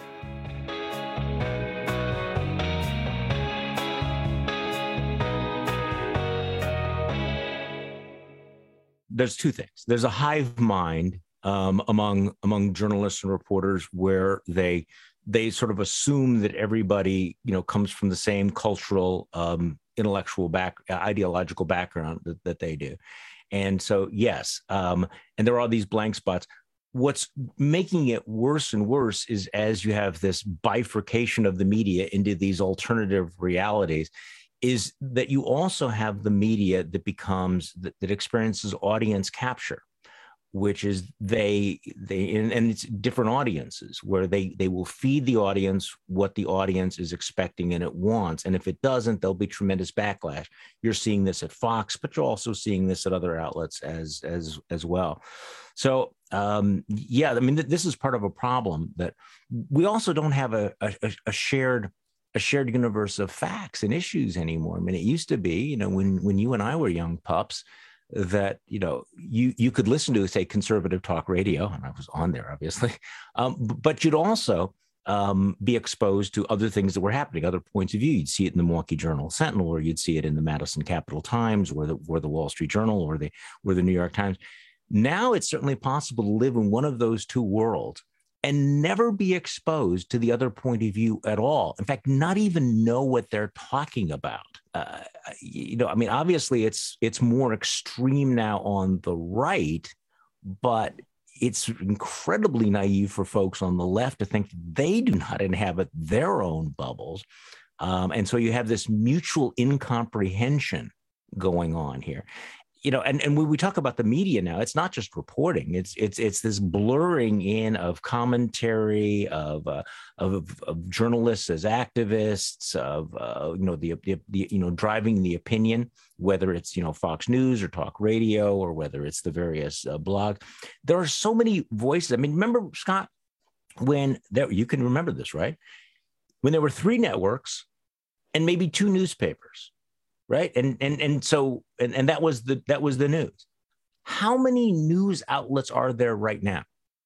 There's two things. There's a hive mind um, among among journalists and reporters where they they sort of assume that everybody, you know, comes from the same cultural, um, intellectual back, ideological background that, that they do. And so, yes, um, and there are these blank spots. What's making it worse and worse is as you have this bifurcation of the media into these alternative realities, is that you also have the media that becomes, that, that experiences audience capture, which is they, they and, and it's different audiences where they, they will feed the audience what the audience is expecting and it wants. And if it doesn't, there'll be tremendous backlash. You're seeing this at Fox, but you're also seeing this at other outlets as, as, as well. So, um, yeah, I mean, th- this is part of a problem that we also don't have a, a, a shared a shared universe of facts and issues anymore. I mean, it used to be, you know, when, when you and I were young pups, that, you know, you, you could listen to, say, conservative talk radio, and I was on there, obviously, um, but you'd also um, be exposed to other things that were happening, other points of view. You'd see it in the Milwaukee Journal Sentinel, or you'd see it in the Madison Capital Times, or the, or the Wall Street Journal, or the, or the New York Times. Now it's certainly possible to live in one of those two worlds and never be exposed to the other point of view at all. In fact, not even know what they're talking about. Uh, you know, I mean, obviously it's it's more extreme now on the right, but it's incredibly naive for folks on the left to think they do not inhabit their own bubbles. Um, and so you have this mutual incomprehension going on here. You know, and, and when we talk about the media now, it's not just reporting. It's it's it's this blurring in of commentary, of uh, of, of journalists as activists, of uh, you know the, the the you know driving the opinion, whether it's you know Fox News or talk radio or whether it's the various uh, blogs. There are so many voices. I mean, remember, Scott, when there, you can remember this, right? When there were three networks and maybe two newspapers. Right. And and and so and, and that was the that was the news. How many news outlets are there right now?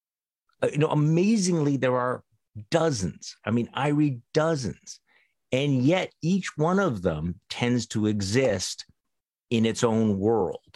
Uh, you know, amazingly, there are dozens. I mean, I read dozens. And yet each one of them tends to exist in its own world.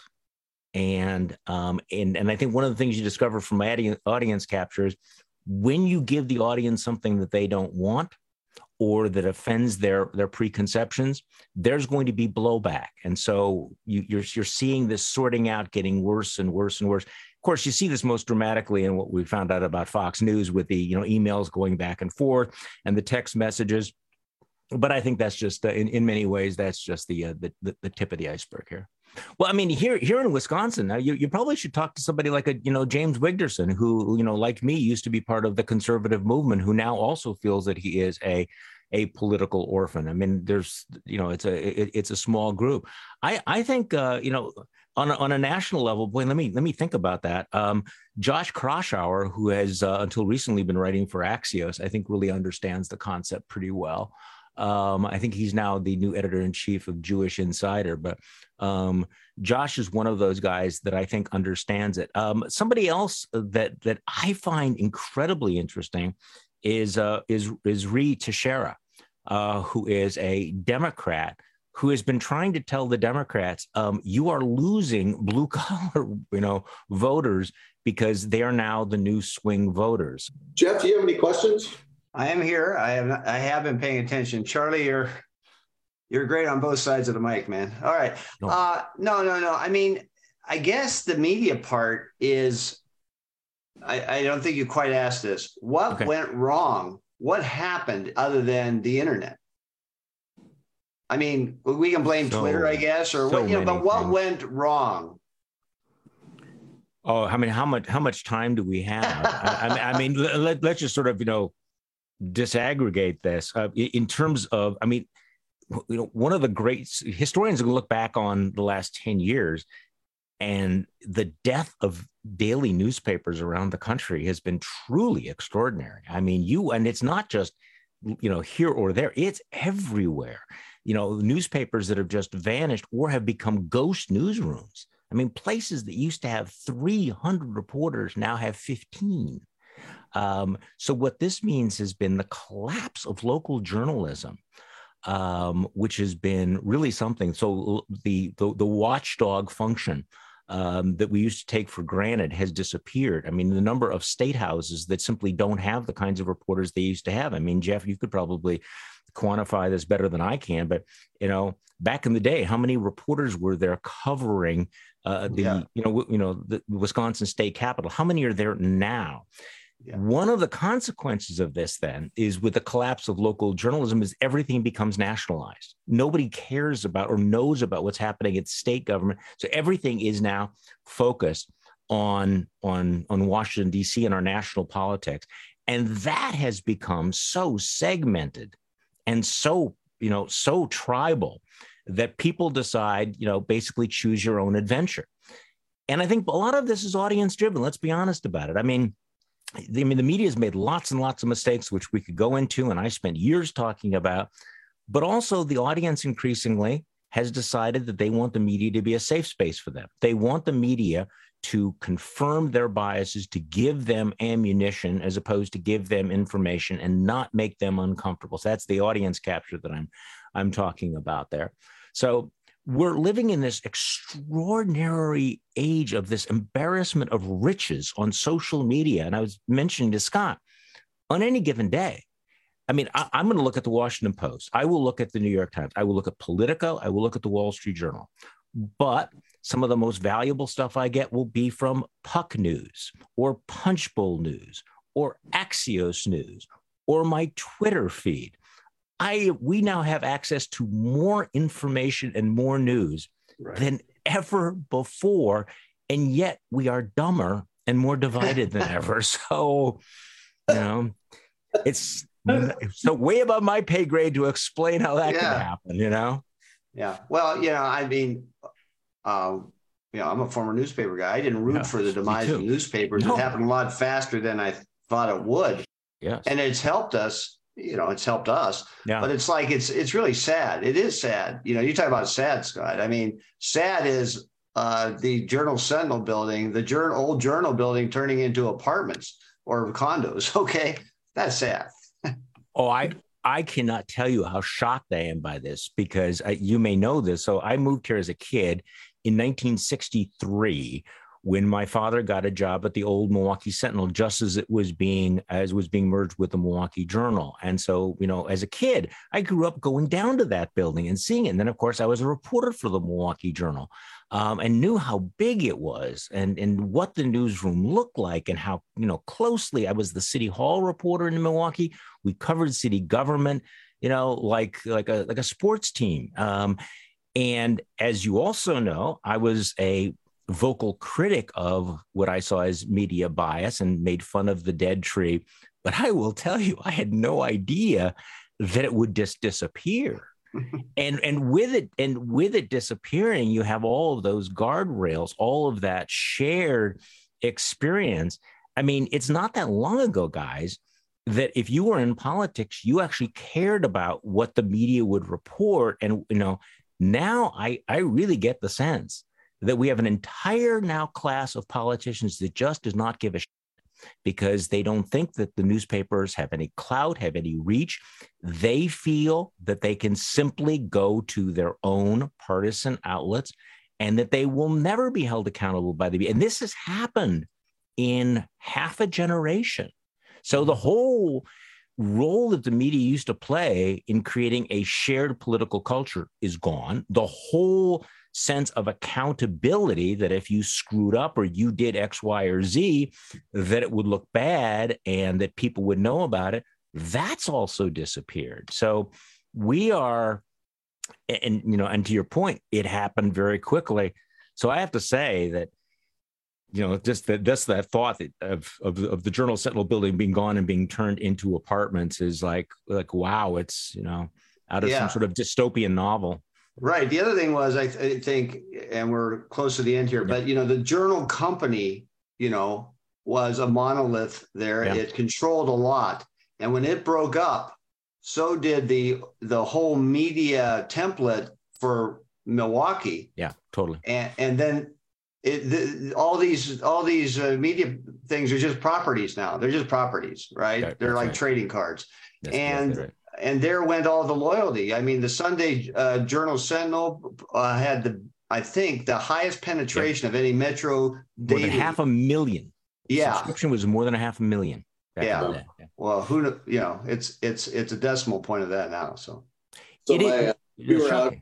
And um, and, and I think one of the things you discover from audience, audience capture is when you give the audience something that they don't want, or that offends their their preconceptions, there's going to be blowback. And so you, you're you're seeing this sorting out getting worse and worse and worse. Of course, you see this most dramatically in what we found out about Fox News with the you know emails going back and forth and the text messages. But I think that's just uh, in, in many ways, that's just the, uh, the the tip of the iceberg here. Well, I mean, here here in Wisconsin, now you, you probably should talk to somebody like a, you know, James Wigderson, who, you know, like me, used to be part of the conservative movement, who now also feels that he is a a political orphan. I mean, there's, you know, it's a it, it's a small group. I I think, uh, you know, on a, on a national level, boy, let me let me think about that. Um, Josh Kraushaar, who has uh, until recently been writing for Axios, I think really understands the concept pretty well. Um, I think he's now the new editor-in-chief of Jewish Insider, but um, Josh is one of those guys that I think understands it. Um, somebody else that that I find incredibly interesting is uh, is is Ree Teixeira, uh, who is a Democrat who has been trying to tell the Democrats, um, you are losing blue collar, you know, voters because they are now the new swing voters. Jeff, do you have any questions? I am here. I have I have been paying attention. Charlie, you're you're great on both sides of the mic, man. All right. No, uh, no, no, no. I mean, I guess the media part is, I, I don't think you quite asked this. What okay. went wrong? What happened other than the internet? I mean, we can blame so, Twitter, I guess, or so what, you know, but what things. went wrong? Oh, I mean, how much how much time do we have? I, I mean, let, let's just sort of, you know, disaggregate this uh, in terms of, I mean, you know, one of the great historians are going to look back on the last ten years, and the death of daily newspapers around the country has been truly extraordinary. I mean, you, and it's not just, you know, here or there, it's everywhere. You know, newspapers that have just vanished or have become ghost newsrooms. I mean, places that used to have three hundred reporters now have fifteen. Um, so what this means has been the collapse of local journalism, um, which has been really something. So the the, the watchdog function um, that we used to take for granted has disappeared. I mean, the number of state houses that simply don't have the kinds of reporters they used to have. I mean, Jeff, you could probably quantify this better than I can, but, you know, back in the day, how many reporters were there covering uh, the, yeah. you know, you know, the Wisconsin state capitol? How many are there now? Yeah. One of the consequences of this then is, with the collapse of local journalism, is everything becomes nationalized. Nobody cares about or knows about what's happening at state government. So everything is now focused on, on, on Washington, D C and our national politics. And that has become so segmented and so, you know, so tribal that people decide, you know, basically choose your own adventure. And I think a lot of this is audience driven. Let's be honest about it. I mean, I mean, the media has made lots and lots of mistakes, which we could go into, and I spent years talking about, but also the audience increasingly has decided that they want the media to be a safe space for them. They want the media to confirm their biases, to give them ammunition as opposed to give them information and not make them uncomfortable. So that's the audience capture that I'm, I'm talking about there. So we're living in this extraordinary age of this embarrassment of riches on social media. And I was mentioning to Scott, on any given day, I mean, I, I'm going to look at the Washington Post. I will look at the New York Times. I will look at Politico. I will look at the Wall Street Journal. But some of the most valuable stuff I get will be from Puck News or Punchbowl News or Axios News or my Twitter feed. I we now have access to more information and more news right. than ever before, and yet we are dumber and more divided than ever. So, you know, it's so way above my pay grade to explain how that yeah. can happen, you know? Yeah. Well, you know, I mean, um, you know, I'm a former newspaper guy. I didn't root yeah, for the demise of newspapers. No. It happened a lot faster than I thought it would. Yes. And it's helped us. You know, it's helped us, yeah. but it's like, it's, it's really sad. It is sad. You know, you talk about sad, Scott. I mean, sad is uh, the Journal Sentinel building, the journal, old Journal building turning into apartments or condos. Okay. That's sad. oh, I, I cannot tell you how shocked I am by this, because I, you may know this. So I moved here as a kid in nineteen sixty-three, when my father got a job at the old Milwaukee Sentinel, just as it was being, as was being merged with the Milwaukee Journal. And so, you know, as a kid, I grew up going down to that building and seeing it. And then, of course, I was a reporter for the Milwaukee Journal um, and knew how big it was and, and what the newsroom looked like and how, you know, closely I was the City Hall reporter in Milwaukee. We covered city government, you know, like, like a, like a sports team. Um, and as you also know, I was a vocal critic of what I saw as media bias and made fun of the dead tree. But I will tell you, I had no idea that it would just disappear. and and with it and with it disappearing, you have all of those guardrails, all of that shared experience. I mean, it's not that long ago, guys, that if you were in politics, you actually cared about what the media would report. And, you know, now I, I really get the sense that we have an entire now class of politicians that just does not give a shit. because they don't think that the newspapers have any clout, have any reach. They feel that they can simply go to their own partisan outlets and that they will never be held accountable by the media. And this has happened in half a generation. So the whole role that the media used to play in creating a shared political culture is gone. The whole sense of accountability that if you screwed up or you did X, Y, or Z, that it would look bad and that people would know about it, that's also disappeared. So we are, and you know, and to your point, it happened very quickly. So I have to say that, you know, just that just that thought that of, of of the Journal Sentinel building being gone and being turned into apartments is like like wow, it's, you know, out of yeah. some sort of dystopian novel. Right. The other thing was, I, th- I think, and we're close to the end here, yeah. but you know, the Journal company, you know, was a monolith there. Yeah. It controlled a lot, and when it broke up, so did the the whole media template for Milwaukee. Yeah, totally. And and then. It, the, all these all these uh, media things are just properties now. They're just properties, right? right They're like right. trading cards. That's and right. and there went all the loyalty. I mean, the Sunday uh, Journal Sentinel uh, had the, I think, the highest penetration yeah. of any Metro more daily. than half a million. Yeah, subscription was more than a half a million. Yeah. yeah. Well, who you know, it's it's it's a decimal point of that now. So, so my, uh, we were out.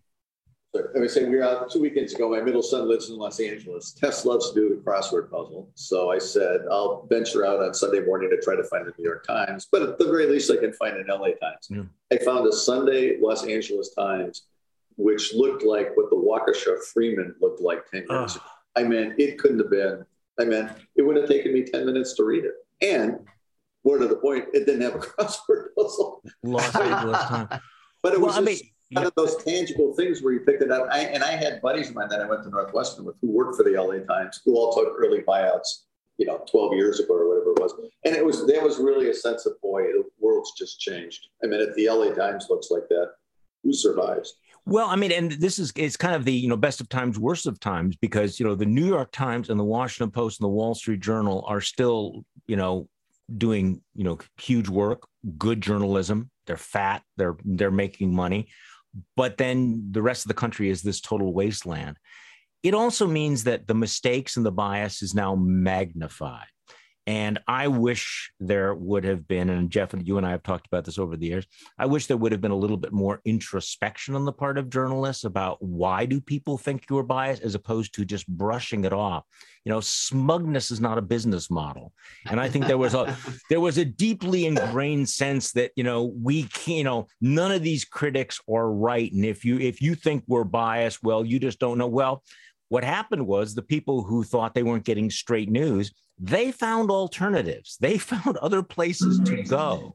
I was saying we were out two weekends ago. My middle son lives in Los Angeles. Tess loves to do the crossword puzzle. So I said, I'll venture out on Sunday morning to try to find the New York Times, but at the very least I can find an L A Times. Yeah. I found a Sunday Los Angeles Times, which looked like what the Waukesha Freeman looked like ten years ago. I mean, it couldn't have been, I mean, it would have taken me ten minutes to read it. And more to the point, it didn't have a crossword puzzle. Los Angeles Times. But it was well, just, I mean, one of those tangible things where you picked it up. I, and I had buddies of mine that I went to Northwestern with who worked for the L A Times, who all took early buyouts, you know, twelve years ago or whatever it was. And it was, there was really a sense of, boy, the world's just changed. I mean, if the L A Times looks like that, who survives? Well, I mean, and this is, it's kind of the, you know, best of times, worst of times, because, you know, the New York Times and the Washington Post and the Wall Street Journal are still, you know, doing, you know, huge work, good journalism. They're fat, they're, they're making money. But then the rest of the country is this total wasteland. It also means that the mistakes and the bias is now magnified. And I wish there would have been, and Jeff, and you and I have talked about this over the years, I wish there would have been a little bit more introspection on the part of journalists about why do people think you're biased, as opposed to just brushing it off. You know, smugness is not a business model. And I think there was a there was a deeply ingrained sense that, you know, we can't, you know, none of these critics are right. And if you if you think we're biased, well, you just don't know. Well, what happened was the people who thought they weren't getting straight news, they found alternatives. They found other places to go.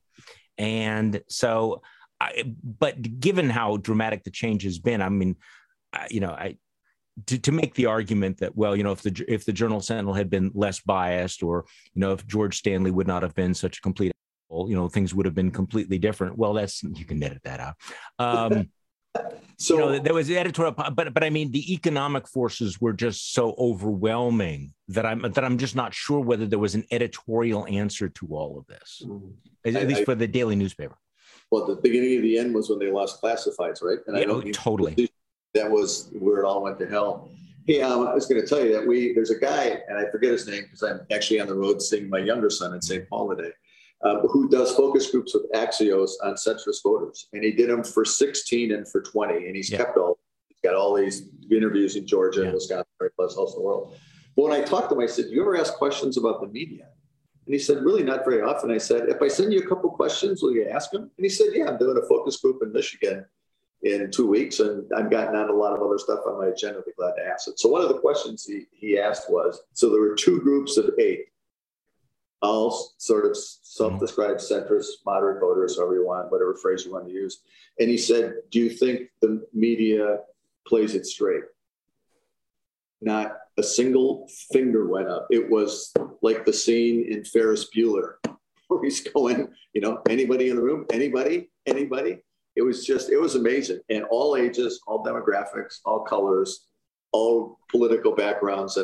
And so, I, but given how dramatic the change has been, I mean, I, you know, I to, to make the argument that, well, you know, if the if the Journal Sentinel had been less biased, or, you know, if George Stanley would not have been such a complete, you know, things would have been completely different. Well, that's, you can edit that out. Um, So you know, there was the editorial, but but I mean, the economic forces were just so overwhelming that I'm that I'm just not sure whether there was an editorial answer to all of this, at, I, at least I, for the daily newspaper. Well, the beginning of the end was when they lost classifieds, right? And yeah, I know oh, totally. That was where it all went to hell. Hey, um, I was going to tell you that we there's a guy, and I forget his name because I'm actually on the road seeing my younger son in Saint Paul today. Uh, who does focus groups with Axios on centrist voters. And he did them for sixteen and for twenty. And he's yeah. kept all, he's got all these interviews in Georgia, yeah. Wisconsin, plus all the world. But when I talked to him, I said, do you ever ask questions about the media? And he said, really not very often. I said, if I send you a couple questions, will you ask them? And he said, yeah, I'm doing a focus group in Michigan in two weeks. And I've gotten on a lot of other stuff on my agenda. I'd be glad to ask it. So one of the questions he, he asked was, so there were two groups of eight, all sort of self-described centrist, moderate voters, however you want, whatever phrase you want to use. And he said, do you think the media plays it straight? Not a single finger went up. It was like the scene in Ferris Bueller where he's going, you know, anybody in the room, anybody, anybody. It was just, it was amazing. And all ages, all demographics, all colors, all political backgrounds. And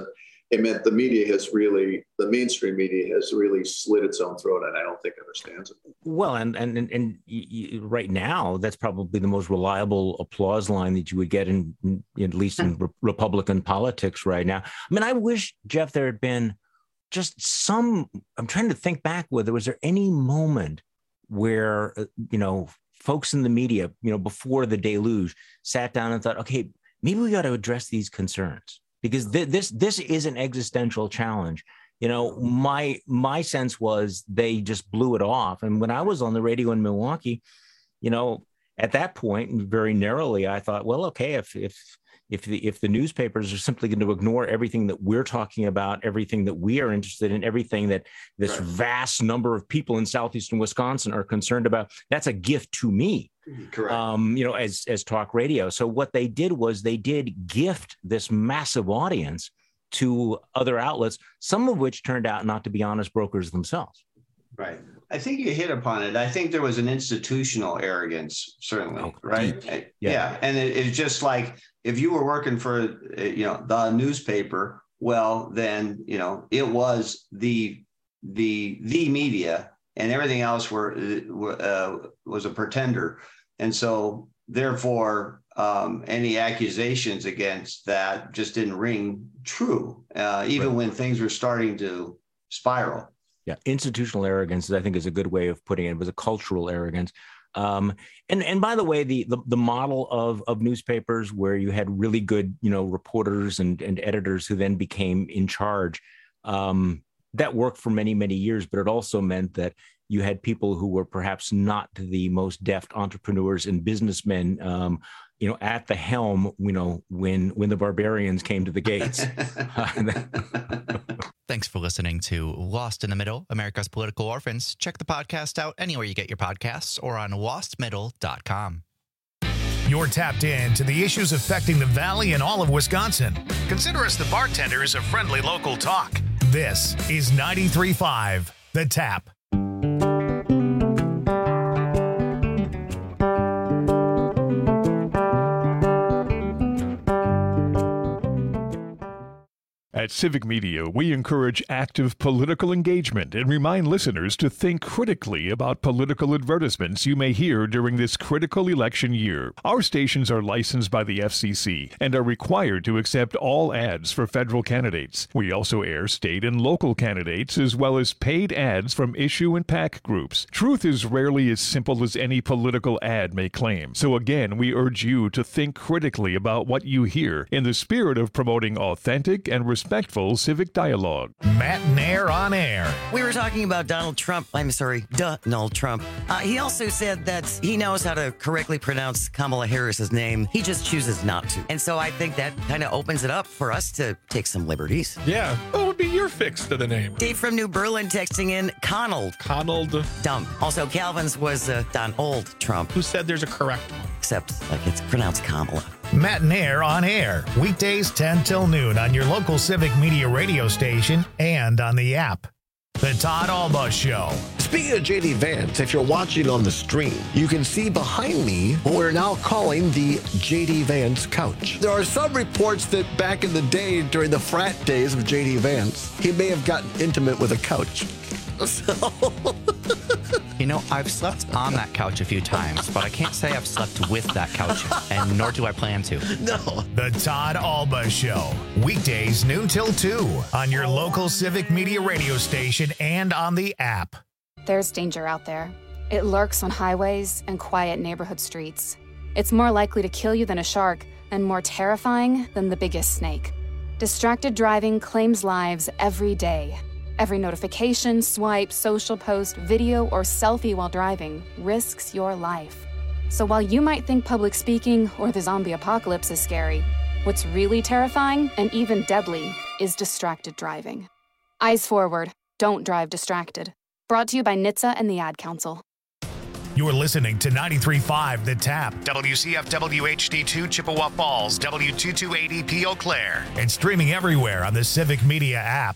it meant the media has really, the mainstream media has really slit its own throat, and I don't think understands it. Well, and and and, and you, right now, that's probably the most reliable applause line that you would get in, in at least in re- Republican politics right now. I mean, I wish, Jeff, there had been just some. I'm trying to think back. Whether was there any moment where uh, you know folks in the media, you know, before the deluge, sat down and thought, okay, maybe we got to address these concerns. Because th- this this is an existential challenge. You know, my my sense was they just blew it off. And when I was on the radio in Milwaukee, you know, at that point, very narrowly, I thought, well, okay, if if if the if the newspapers are simply going to ignore everything that we're talking about, everything that we are interested in, everything that this right. vast number of people in southeastern Wisconsin are concerned about, that's a gift to me. Correct. Um, you know, as as talk radio. So what they did was they did gift this massive audience to other outlets, some of which turned out not to be honest brokers themselves. Right. I think you hit upon it. I think there was an institutional arrogance, certainly. Oh, right. Deep. Yeah. yeah. And it, it's just like if you were working for, you know, the newspaper, well, then, you know, it was the the the media. And everything else were uh, was a pretender, and so therefore, um, any accusations against that just didn't ring true, uh, even right. when things were starting to spiral. Yeah, institutional arrogance, I think, is a good way of putting it. It was a cultural arrogance. Um, and and by the way, the, the the model of of newspapers where you had really good, you know, reporters and and editors who then became in charge. Um, That worked for many, many years, but it also meant that you had people who were perhaps not the most deft entrepreneurs and businessmen, um, you know, at the helm, you know, when when the barbarians came to the gates. Thanks for listening to Lost in the Middle, America's Political Orphans. Check the podcast out anywhere you get your podcasts or on lost middle dot com. You're tapped in to the issues affecting the Valley and all of Wisconsin. Consider us the bartenders of friendly local talk. This is ninety-three point five, The Tap. At Civic Media, we encourage active political engagement and remind listeners to think critically about political advertisements you may hear during this critical election year. Our stations are licensed by the F C C and are required to accept all ads for federal candidates. We also air state and local candidates as well as paid ads from issue and PAC groups. Truth is rarely as simple as any political ad may claim. So again, we urge you to think critically about what you hear in the spirit of promoting authentic and respectful Respectful civic dialogue. Matt Nair on air. We were talking about Donald Trump. I'm sorry, Donald Trump. Uh, he also said that he knows how to correctly pronounce Kamala Harris's name. He just chooses not to. And so I think that kind of opens it up for us to take some liberties. Yeah. What would be your fix to the name? Dave from New Berlin texting in Conald. Conald. Dumb. Also, Calvin's was uh, Donald Trump. Who said there's a correct one? Except like it's pronounced Kamala. Matt Nair on air, weekdays ten till noon on your local Civic Media radio station and on the app. The Todd Alba Show. Speaking of J D Vance, if you're watching on the stream, you can see behind me what we're now calling the J D Vance couch. There are some reports that back in the day, during the frat days of J D Vance, he may have gotten intimate with a couch. So... You know, I've slept on that couch a few times, but I can't say I've slept with that couch, and nor do I plan to. No. The Todd Alba Show. Weekdays noon till two on your local Civic Media radio station and on the app. There's danger out there. It lurks on highways and quiet neighborhood streets. It's more likely to kill you than a shark and more terrifying than the biggest snake. Distracted driving claims lives every day. Every notification, swipe, social post, video, or selfie while driving risks your life. So while you might think public speaking or the zombie apocalypse is scary, what's really terrifying and even deadly is distracted driving. Eyes forward. Don't drive distracted. Brought to you by N H T S A and the Ad Council. You're listening to ninety-three point five The Tap, W C F W H D two Chippewa Falls, W two two eight E P Eau Claire, and streaming everywhere on the Civic Media app.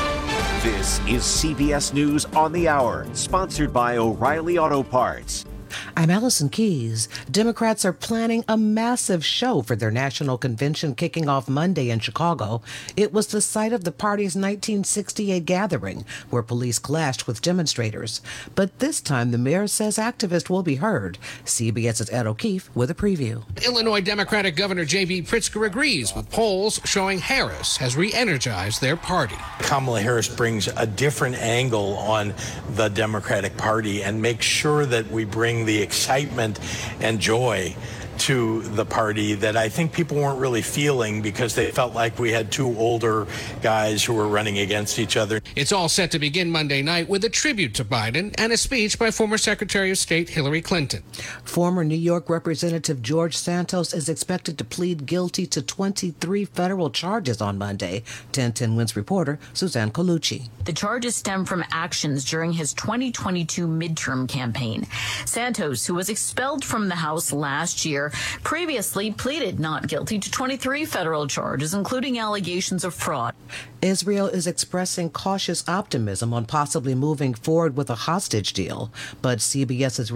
This is C B S News on the Hour, sponsored by O'Reilly Auto Parts. I'm Allison Keys. Democrats are planning a massive show for their national convention kicking off Monday in Chicago. It was the site of the party's nineteen sixty-eight gathering, where police clashed with demonstrators. But this time, the mayor says activists will be heard. CBS's Ed O'Keefe with a preview. Illinois Democratic Governor J B Pritzker agrees with polls showing Harris has re-energized their party. Kamala Harris brings a different angle on the Democratic Party and makes sure that we bring the excitement and joy to the party that I think people weren't really feeling because they felt like we had two older guys who were running against each other. It's all set to begin Monday night with a tribute to Biden and a speech by former Secretary of State Hillary Clinton. Former New York Representative George Santos is expected to plead guilty to twenty-three federal charges on Monday. ten ten Wins reporter Suzanne Colucci. The charges stem from actions during his twenty twenty-two midterm campaign. Santos, who was expelled from the House last year, previously pleaded not guilty to twenty-three federal charges, including allegations of fraud. Israel is expressing cautious optimism on possibly moving forward with a hostage deal, but CBS's